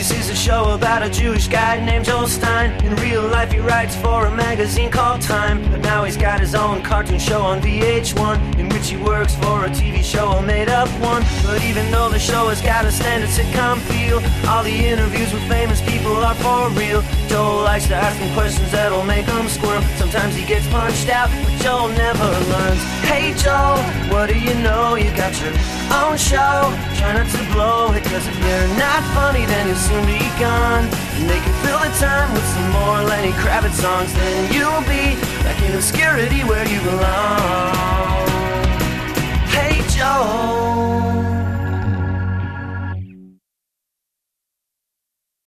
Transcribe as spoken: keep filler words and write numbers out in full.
This is a show about a Jewish guy named Joel Stein. In real life he writes for a magazine called Time, but now he's got his own cartoon show on V H one, in which he works for a T V show, a made-up one. But even though the show has got a standard sitcom feel, all the interviews with famous people are for real. Joel likes to ask him questions that'll make him squirm. Sometimes he gets punched out, but Joel never learns. Hey Joel, what do you know? You got your own show. Try not to blow it, cause if you're not funny then you'll soon be gone. And they can fill the time with some more Lenny Kravitz songs, then you'll be back in obscurity where you belong. Hey Joel.